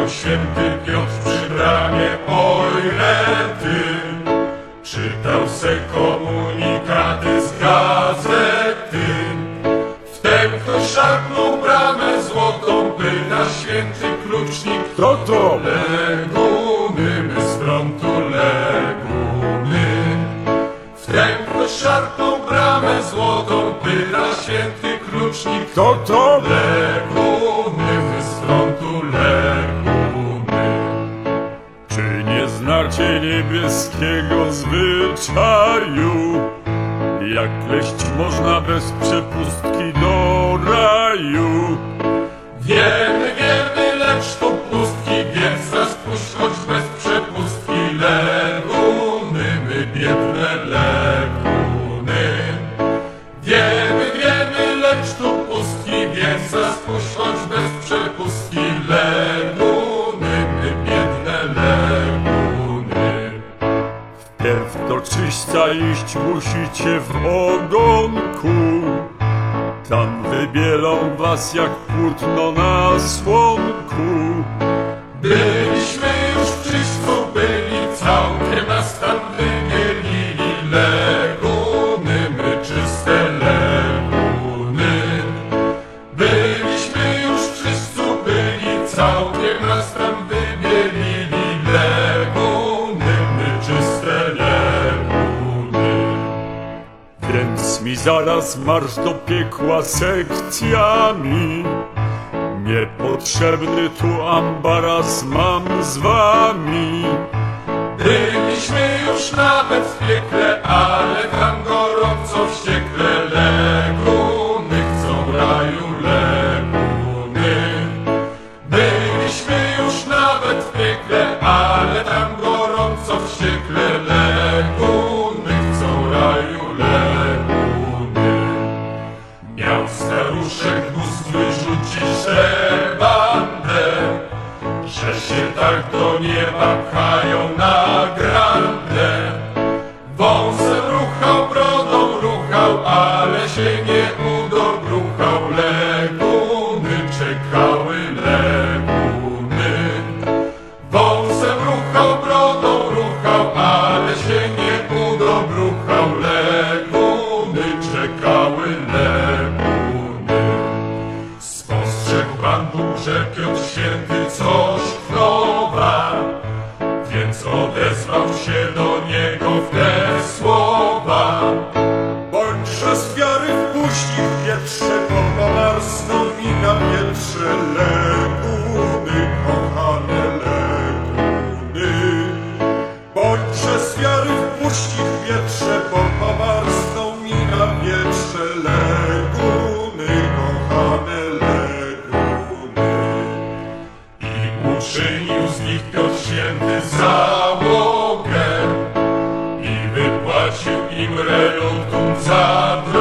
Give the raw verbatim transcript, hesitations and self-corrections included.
święty Piotr przy bramie Ojrety czytał se komunikaty z gazety. Wtem ktoś szarpnął bramę złotą, pyta święty klucznik: Kto to? Leguny, my z frontu leguny. Wtem ktoś szarpnął bramę złotą, pyta święty klucznik: Kto to? Leguny, my z frontu leguny. Czy nie znacie niebieskiego zwyczaju? Jak leść można bez przepustki do raju? Wiemy, wiemy, lecz to pustki, więc nas puść choć bez przepustki. Leguny, my biedne leguny. Wiemy, wiemy, lecz to pustki, więc nas puść choć bez przepustki. Leguny, my biedne leguny. Wpierw do czyśca iść musicie w ogonku. Tam wybielą was jak płótno na słonku. Byliśmy już w czyśćcu, byli całkiem nas tam wybielili. Leguny, my czyste leguny. Byliśmy już w czyśćcu, byli całkiem nas tam wybielili. Leguny, my czyste leguny. Więc mi zaraz marsz do piekła sekcjami. Niepotrzebny tu ambaras mam z wami. Byliśmy już nawet w piekle, ale tam gorąco wściekle. Leguny chcą raju, leguny. Byliśmy już nawet w piekle, ale tam gorąco wściekle. Leguny chcą raju, leguny. Miał staruszek mózg wyrzucić tę bandę, że się tak do nieba pchają na grandę. Wąsem ruchał, brodą ruchał, ale się nie udobruchał. Leguny czekały, leguny. Wąsem ruchał, brodą ruchał, ale się nie udobruchał. Leguny czekały, leguny. Spostrzegł Pan Bóg, że Piotr Święty coś chowa, więc odezwał się do niego w te słowa: Bądźże z wiary wpuści w wietrze, bo pomarsną mi na wietrze. Leguny, kochane leguny. Bądźże z wiary wpuści w wietrze, bo pomarsną mi na wietrze. Leguny, kochane leguny. I uczynił z nich Piotr Święty załogę i wypłacił im relutum za drogę.